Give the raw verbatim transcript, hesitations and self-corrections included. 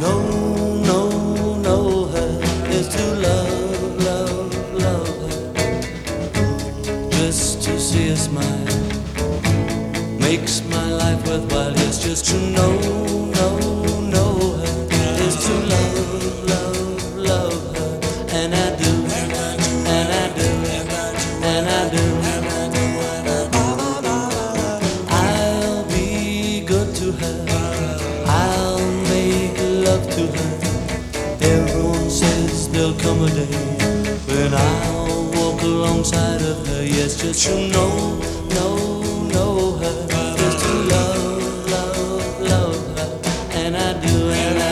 know, know, know her is to love, love, love her. Just to see her smile makes my life worthwhile. Yes, just to know, know, know her is to love, love, love her. And I do, and I do, and I do. I'll be good to her, I'll make love to her. Everyone says there'll come a day when I'll walk alongside of her. Yes, just to know, know, know her, just to love, love, love her. And I do, and I